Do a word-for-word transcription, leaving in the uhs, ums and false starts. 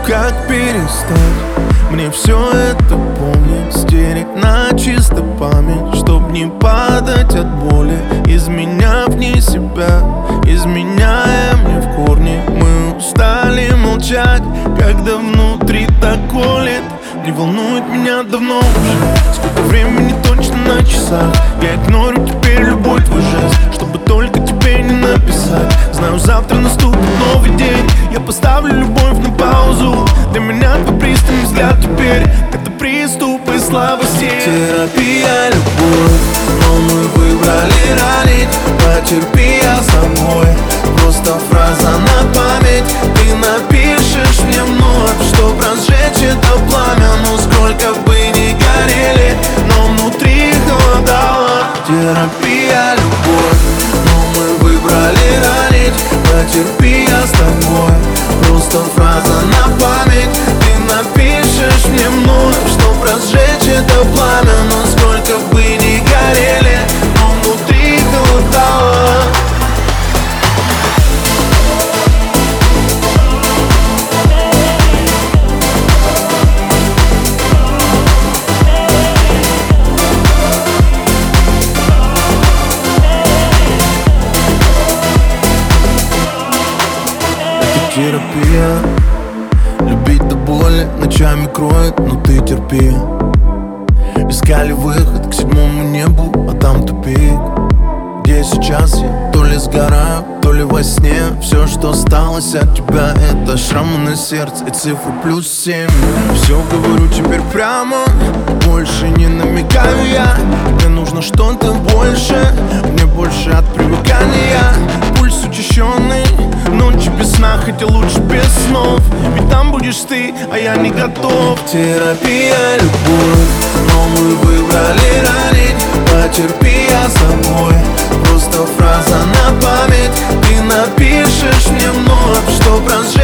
как перестать мне все это помнить, стереть на чисто память, чтоб не падать от боли, изменяв не себя, изменяя мне в корне. Мы устали молчать, когда внутри так колет. Не волнует меня давно уже, сколько времени точно на часах. Я игнорю теперь любой твой жест, чтобы только тебе не написать. Знаю, завтра наступит новый день, я поставлю любовь на паузу. Для меня твой пристальный взгляд теперь это приступ и слабости. Терапия, любовь, но мы выбрали ранить. Потерпи, я с тобой, просто фраза на память. Ты напишешь мне вновь, чтоб разжечь это пламя. Ну сколько бы ни горели, но внутри холодало. Терапия, любовь, но мы выбрали ранить. Потерпи, я с тобой, просто фраза на память. Ты напишешь мне вновь, чтоб разжечь это пламя. Но сколько бы ни горели, но внутри холодало. Терапия, любить до боли ночами кроет, но ты терпи. Искали выход к седьмому небу, а там тупик. Где сейчас я? То ли сгораю, то ли во сне. Все, что осталось от тебя, это шрамы на сердце и цифры плюс семь. Все говорю теперь прямо, больше не намекаю я. Мне нужно что-то больше, мне больше от привыкания. Пульс учащенный, ночи без сна, хотя лучше без снов. Ведь там будешь ты, а я не готов. Терапия, любовь, но мы выбрали ранить. Потерпи, я с тобой, просто фраза на память. Ты напишешь мне вновь, чтоб разжечь